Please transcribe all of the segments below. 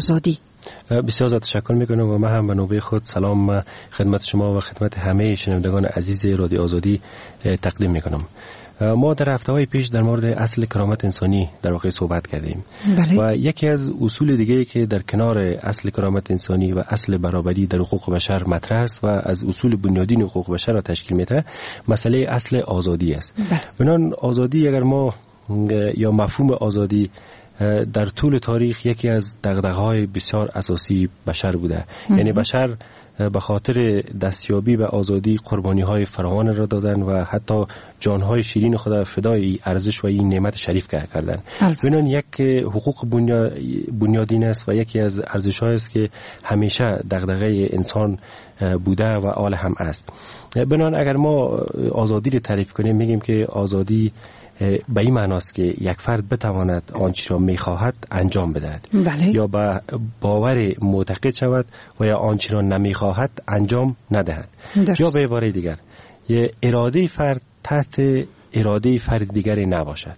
آزادی. بسیار زیاد تشکر میکنم و من هم به نوبه خود سلام خدمت شما و خدمت همه شنوندگان عزیز رادیو آزادی تقدیم میکنم. ما در هفته‌های پیش در مورد اصل کرامت انسانی در واقع صحبت کردیم. بله. و یکی از اصول دیگه که در کنار اصل کرامت انسانی و اصل برابری در حقوق بشر مطرح است و از اصول بنیادین حقوق بشر را تشکیل میده، مسئله اصل آزادی است. بنابراین آزادی، اگر ما یا مفهوم آزادی در طول تاریخ یکی از دغدغه‌های بسیار اساسی بشر بوده. یعنی بشر به خاطر دستیابی به آزادی قربانی‌های فراوان را دادن و حتی جان‌های شیرین خود فدای ارزش و این نعمت شریف کردن. بنابراین یک حقوق بنیادین است و یکی از ارزش‌هایی است که همیشه دغدغه انسان بوده و آل هم است. بنابراین اگر ما آزادی را تعریف کنیم، میگیم که آزادی به این معناست که یک فرد بتواند آنچه را میخواهد انجام بدهد. بله. یا به باور معتقد شود و یا آنچه را نمیخواهد انجام ندهد. یا به عباره دیگر اراده فرد تحت اراده فرد دیگری نباشد.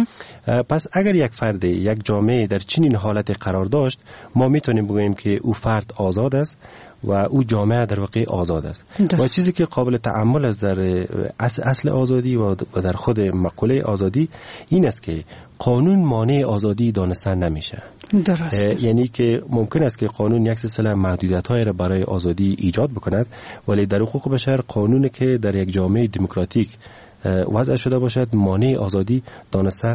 پس اگر یک فرد، یک جامعه در چنین حالت قرار داشت، ما میتونیم بگوییم که او فرد آزاد است و او جامعه در واقع آزاد است. و چیزی که قابل تأمل است در اصل آزادی و در خود مقوله آزادی این است که قانون مانع آزادی دانستن نمیشه. درست. یعنی که ممکن است که قانون یک سلسله محدودیت‌های را برای آزادی ایجاد بکند، ولی در حقوق بشر قانونی که در یک جامعه دموکراتیک وضع شده باشد مانع آزادی دانسته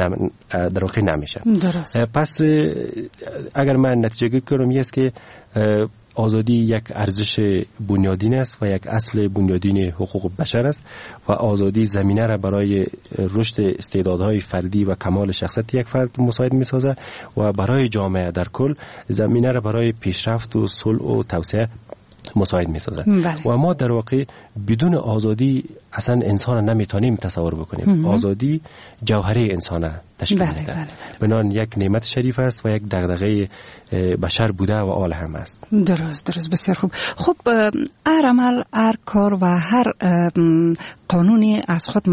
در واقع نمیشه. درست. پس اگر من نتیجه گیری کنم این است که آزادی یک ارزش بنیادین است و یک اصل بنیادین حقوق بشر است و آزادی زمینه را برای رشد استعدادهای فردی و کمال شخصیت یک فرد مساعد می‌سازد و برای جامعه در کل زمینه را برای پیشرفت و صلح و توسعه مساعد می‌سازد. و ما در واقع بدون آزادی اصلا انسان نمیتونیم تصور بکنیم. آزادی جوهره انسان تشکیل میده. بنابراین یک نعمت شریف است و یک دغدغه بشر بوده و آل هم است. درست بسیار خوب. خب هر عمل، هر کار و هر قانونی از خود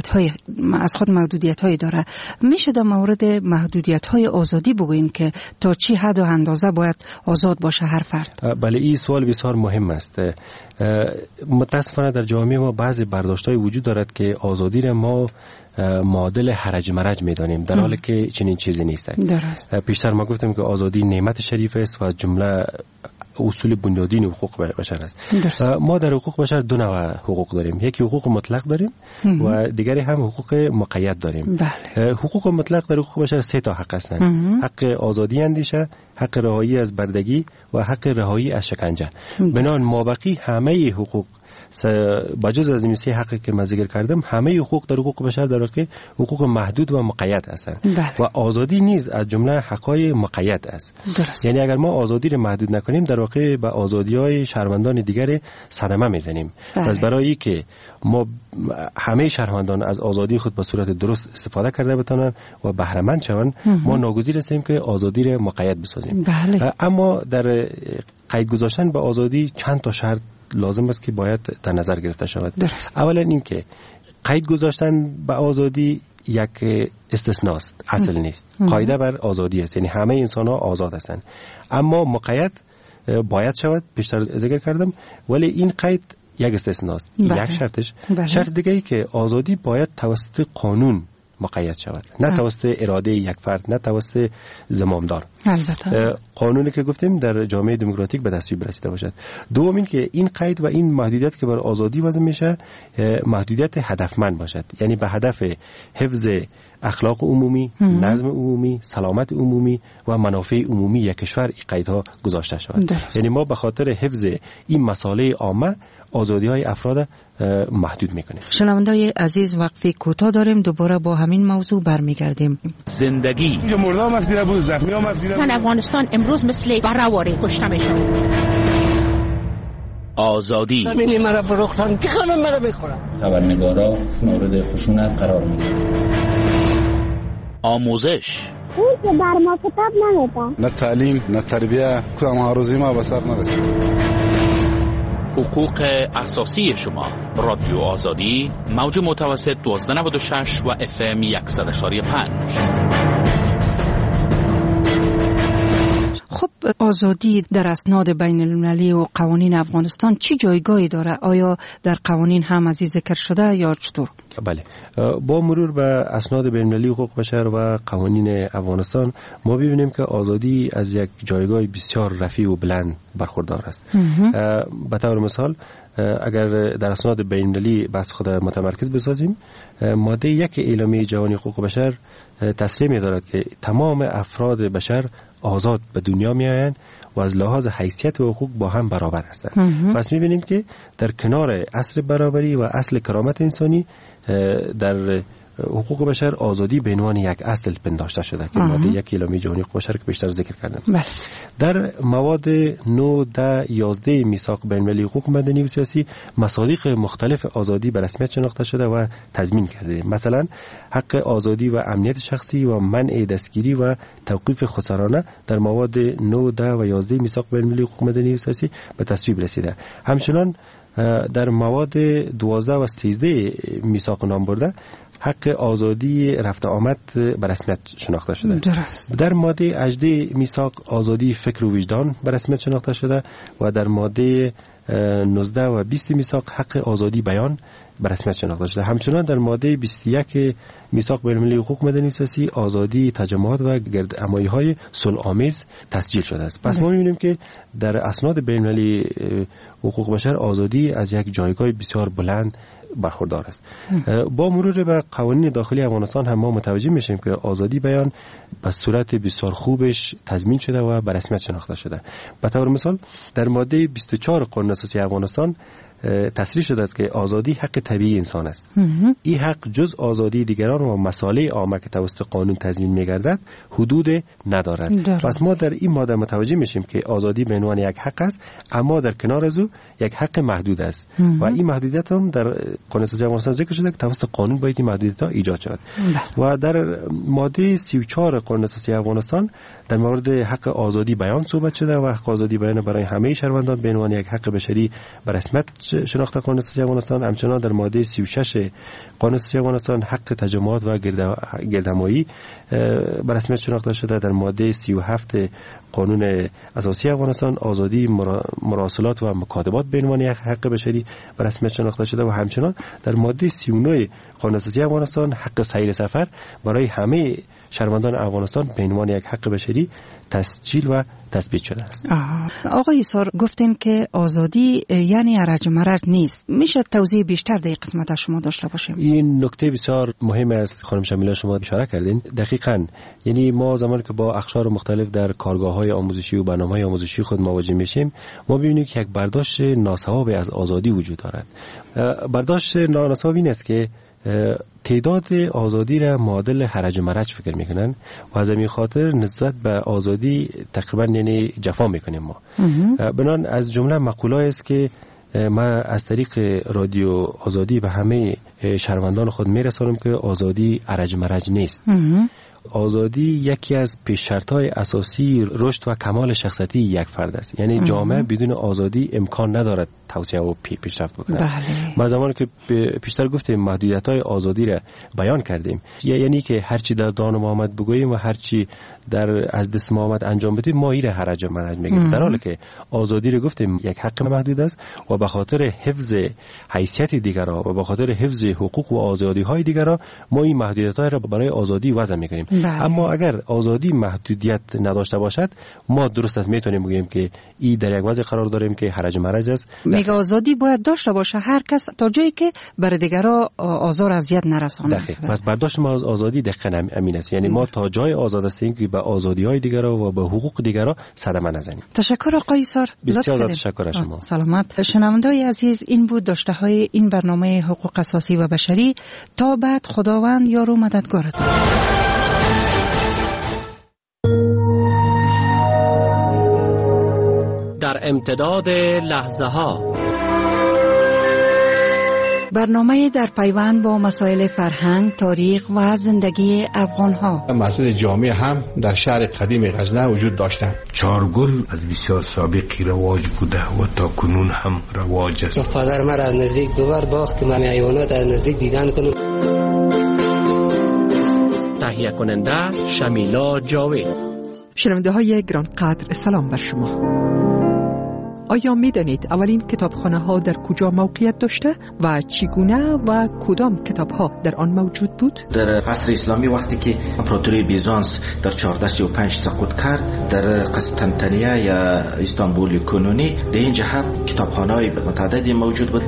محدودیت‌های داره. میشه در مورد محدودیت‌های آزادی بگوییم که تا چی حد و اندازه باید آزاد باشه هر فرد؟ بله، این سوال بسیار مهم است. متاسفانه در جامعه ما بعضی برداشت‌های وجود دارد که آزادی را ما معادل هرج مرج می‌دانیم، در حالی که چنین چیزی نیست. درست. پیشتر ما گفتیم که آزادی نعمت شریف است و جمله اصول بنیادین حقوق بشر است. ما در حقوق بشر دو نوع حقوق داریم، یکی حقوق مطلق داریم و دیگری هم حقوق مقید داریم. حقوق مطلق در حقوق بشر 3 تا حق هستند: حق آزادی اندیشه، حق رهایی از بردگی و حق رهایی از شکنجه. بنابراین مابقی همه حقوق بجز از این 3 حقی که من ذکر کردم، همه حقوق در حقوق بشر در واقع حقوق محدود و مقید هستند. و آزادی نیز از جمله حقای مقید است. درست. یعنی اگر ما آزادی را محدود نکنیم در واقع به آزادی‌های شهروندان دیگر صدمه میزنیم. پس برای که ما همه شهروندان از آزادی خود به صورت درست استفاده کرده بتوانند و بهره مند شوند، ما ناگزیر هستیم که آزادی را مقید بسازیم. اما در قید گذاشتن به آزادی چند تا شرط لازم است که باید در نظر گرفته شود. اولا این که قید گذاشتن به آزادی یک استثناست، اصل نیست. قاعده بر آزادی است، یعنی همه انسان ها آزاد هستند. اما مقید باید شود، پیشتر ذکر کردم، ولی این قید یک استثناست. یک شرطش. شرط دیگه ای که آزادی باید توسط قانون مقید شود، نه توسط اراده یک فرد، نه توسط زمامدار. البته قانونی که گفتیم در جامعه دموکراتیک به تصویب رسیده باشد. دوم این که این قید و این محدودیت که بر آزادی وضع میشه محدودیت هدفمند باشد، یعنی به هدف حفظ اخلاق عمومی، نظم عمومی، سلامت عمومی و منافع عمومی یک کشور این قیدها گذاشته شود. یعنی ما به خاطر حفظ این مصالح عامه آزادی‌های افراد محدود می‌کنیم. شنونده‌های عزیز، وقفه کوتاه داریم، دوباره با همین موضوع برمیگردیم. زندگی اینجا مردم مسئله بود، زخمی ها مسئله بود. افغانستان امروز مثل بارواره کشته میشه. آزادی همینی مرا فروختن که همه مرا بخورن. خبرنگارا مورد خشونت قرار می‌گیرند. آموزش اون که بر ما کتاب نمیدن، نه تعلیم نه تربیه، کدام هروزی ما به سر نرسید. حقوق اساسی شما. رادیو آزادی، موج متوسط 1296 و FM 100.5. خب آزادی در اسناد بین المللی و قوانین افغانستان چی جایگاهی داره؟ آیا در قوانین هم از ذکر شده یا چطور؟ بله، با مرور به اسناد بین المللی حقوق بشر و قوانین افغانستان ما ببینیم که آزادی از یک جایگاه بسیار رفیع و بلند برخوردار است. به طور مثال اگر در اسناد بین المللی بحث خود متمرکز بسازیم، ماده 1 اعلامیه جهانی حقوق بشر تصریح می‌دارد که تمام افراد بشر آزاد به دنیا می‌آیند و از لحاظ حیثیت و حقوق با هم برابر هستند. پس می‌بینیم که در کنار اصل برابری و اصل کرامت انسانی در حقوق بشر آزادی به عنوان یک اصل پنداشته شده که ماده 1 اعلامیه جهانی حقوق بشر که بیشتر ذکر کردم. در مواد 9 10 11 میثاق بین المللی حقوق مدنی و سیاسی مصادیق مختلف آزادی به رسمیت شناخته شده و تضمین کرده. مثلا حق آزادی و امنیت شخصی و منع دستگیری و توقیف خودسرانه در مواد 9 10 و 11 میثاق بین المللی حقوق مدنی و سیاسی به تصویب رسیده. همچنین در مواد 12 و 13 میثاق نام برده حق آزادی رفت آمد به رسمیت شناخته شده. درست. در ماده 18 میثاق آزادی فکر و وجدان به رسمیت شناخته شده و در ماده 19 و 20 میثاق حق آزادی بیان به رسمیت شناخته شده. همچنین در ماده 21 میثاق بین المللی حقوق مدنی و سیاسی آزادی تجمعات و گردهمایی‌های صلح‌آمیز تسجیل شده است. پس ما می‌بینیم که در اسناد بین المللی حقوق بشر آزادی از یک جایگاه بسیار بلند برخوردار است. با مرور به قوانین داخلی افغانستان هم ما متوجه میشیم که آزادی بیان به صورت بسیار خوبش تضمین شده و به رسمیت شناخته شده. به طور مثال در ماده 24 قانون اساسی افغانستان تصریح شده است که آزادی حق طبیعی انسان است. این حق جز آزادی دیگران و مصالح عامه که توسط قانون تضمین می‌گردد حدود ندارد. پس ما در این ماده متوجه میشیم که آزادی به عنوان یک حق است، اما در کنار از او یک حق محدود است و این محدودیت هم در قانون اساسی افغانستان ذکر شده که توسط قانون باید این محدودیت‌ها ایجاد شود. و در ماده 34 قانون اساسی افغانستان در مورد حق آزادی بیان صحبت شده و حق آزادی بیان برای همه شهروندان به عنوان یک حق بشری به رسمیت شناخته قانون اساسی افغانستان. همچنین در ماده 36 قانون اساسی افغانستان حق تجمعات و گردهمایی به رسمیت شناخته شده. در ماده 37 قانون اساسی افغانستان آزادی مراسلات و مکاتبات به عنوان یک حق بشری به رسمیت شناخته شده و همچنین در ماده 39 قانون اساسی افغانستان حق سیر سفر برای همه شهروندان افغانستان به عنوان یک حق بشری تسجیل و تثبیت شده است. آقای ایثار گفتین که آزادی یعنی ارج مرج نیست. میشه توضیح بیشتر در قسمت شما داشته باشیم؟ این نکته بسیار مهم است خانم شمیلا، شما اشاره کردین. دقیقاً یعنی ما زمانی که با اقشار مختلف در کارگاه‌های آموزشی و برنامه‌های آموزشی خود مواجه میشیم، ما ببینیم که یک برداشت ناسواب از آزادی وجود دارد. برداشت ناسواب این است که تعداد آزادی را معادل هرج و مرج فکر میکنن و از همین خاطر نسبت به آزادی تقریبا یعنی جفا میکنیم ما. بنان از جمله مقوله است که ما از طریق رادیو آزادی به همه شهروندان خود میرسانم که آزادی هرج و مرج نیست. آزادی یکی از پیش شرط‌های اساسی رشد و کمال شخصیتی یک فرد است. یعنی جامعه بدون آزادی امکان ندارد توسعه و پیشرفت بکنه. ما زمانی که پیشتر گفتیم محدودیت‌های آزادی را بیان کردیم، یعنی که هر چی در دان ما آمد بگوییم و هر چی از دست ما آمد انجام بدیم ما این را هرج و مرج میگیم، در حالی که آزادی را گفتیم یک حق محدود است و به خاطر حفظ حیثیت دیگران و به خاطر حفظ حقوق و آزادی‌های دیگران ما این محدودیت‌ها را برای آزادی وضع می‌کنیم. اما اگر آزادی محدودیت نداشته باشد ما درست است میتونیم بگیم که این در یک وضع قرار داریم که هرج و مرج است. میگه آزادی باید داشته باشه هر کس تا جایی که بر دیگران آزار اذیت نرسانه. پس برداشت ما از آزادی دقیقاً همین است، یعنی ما تا جای آزاد هستیم که به آزادی‌های دیگران و به حقوق دیگران صدمه نزنیم. تشکر آقای ایثار. بسیار تشکر از شما. سلامت. شنونده‌های عزیز، این بود داشته‌های این برنامه حقوق اساسی و بشری. تا بعد خداوند یار و مددگارتون. در امتداد لحظه ها برنامه در پیوند با مسائل فرهنگ، تاریخ و زندگی افغان ها. مسجد جامع هم در شهر قدیم غزنه وجود داشتند. چارگل از بسیار سابقی رواج بوده و تا کنون هم رواج است. پدر مرا از نزدیک دوبار باخت که من حیوانات از نزدیک دیدن کنم. تهیه کننده شمیلا جاوید. شنونده های گرانقدر، سلام بر شما. آیا می دانید اولین کتابخانه ها در کجا موقعیت داشته و چگونه و کدام کتاب ها در آن موجود بود؟ در عصر اسلامی وقتی که امپراتوری بیزانس در 1435 سقوط کرد، در قسطنطنیه یا استانبول کنونی در این جهت کتابخانه های متعددی موجود بود.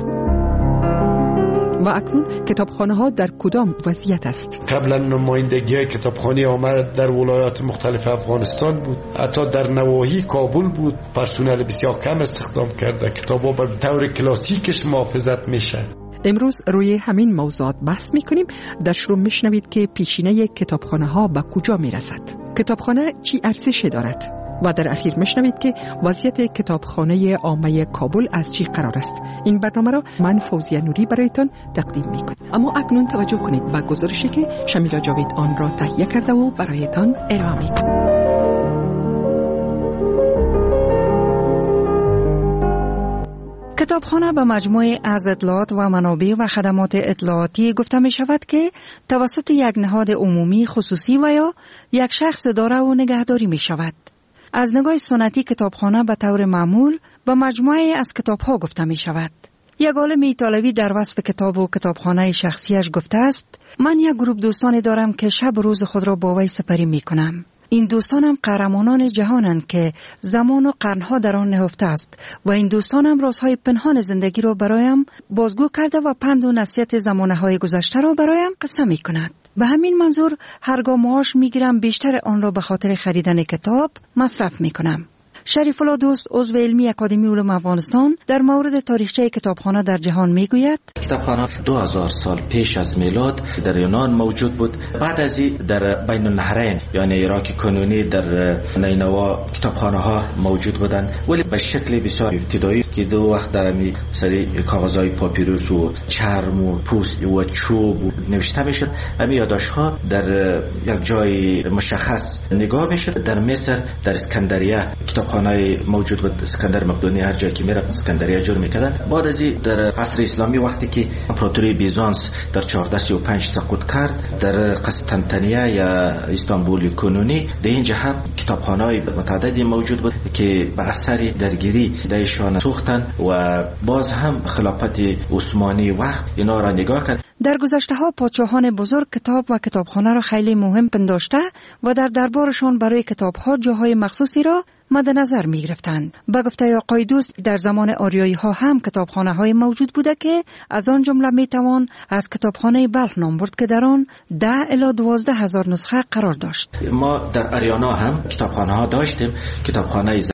و اکنون کتابخانه ها در کدام وضعیت است؟ قبلا نمایندگی کتابخانه آمد در ولایات مختلف افغانستان بود، حتی در نواحی کابل بود. پرسنل بسیار کم استخدام کرده، کتابا به طور کلاسیکش محافظت میشه. امروز روی همین موضوعات بحث میکنیم. در شروع میشنوید که پیشینه کتابخانه ها به کجا میرسد، کتابخانه چی ارزشی دارد و در اخیر میشنوید که وضعیت کتابخانه عامه کابل از چی قرار است. این برنامه را من فوزیه نوری برایتان تقدیم میکنم. اما اکنون توجه کنید به گزارشی که شمیلا جاوید آن را تهیه کرده و برایتان ارائه میکنم. کتابخانه به مجموعه از اطلاعات و منابع و خدمات اطلاعاتی گفته می شود که توسط یک نهاد عمومی، خصوصی و یا یک شخص اداره و نگهداری می شود. از نگاه سنتی کتابخانه به طور معمول به مجموعه از کتاب‌ها گفته می شود. یک عالم ایتالوی در وصف کتاب و کتابخانه شخصیش گفته است: من یک گروه دوستانی دارم که شب و روز خود را با وی سپری می کنم. این دوستانم قهرمانان جهانند که زمان و قرنها در آن نهفته است و این دوستانم رازهای پنهان زندگی را برایم بازگو کرده و پند و نصیحت زمانه‌های گذشته را برایم قصه می کند. به همین منظور هرگاه معاش می گیرم بیشتر آن را به خاطر خریدن کتاب مصرف می کنم. شریف الله دوست، عضو علمی اکادمی علوم افغانستان، در مورد تاریخچه کتابخانه در جهان میگوید: کتابخانه 2000 سال پیش از میلاد در یونان موجود بود. بعد از این در بین النهرین یعنی عراق کنونی در نینوا کتابخانه ها موجود بودند، ولی به شکل بسیار ابتدایی که دو وقت در می سری کاغذهای پاپیروس و چرم و پوست و چوب نوشته میشد. همین یادداشت ها در یک جای مشخص نگاه میشد. در مصر در اسکندریه کتابخانه موجود بود. اسکندر مقدونی هر جایی که میره اسکندریه جور میکردن. بعد از این در عصر اسلامی وقتی که امپراتوری بیزانس در 1435 سقوط کرد، در قسطنطنیه یا استانبول کنونی در این جهت کتابخانه‌های متعددی موجود بود که به اثر درگیری دایشان سوختن و باز هم خلافت عثمانی وقت اینا را نگاه کرد. در گذشته ها پادشاهان بزرگ کتاب و کتابخانه را خیلی مهم پنداشته و در دربارشان برای کتاب ها جاهای مخصوصی را مد نظر می گرفتند. به گفته آقای دوست، در زمان آریایی ها هم کتابخانه های موجود بوده که از آن جمله می توان از کتابخانه بلخ نام برد که در آن 10 الی 12 هزار نسخه قرار داشت. ما در اریانا هم کتابخانه ها داشتیم. کتابخانه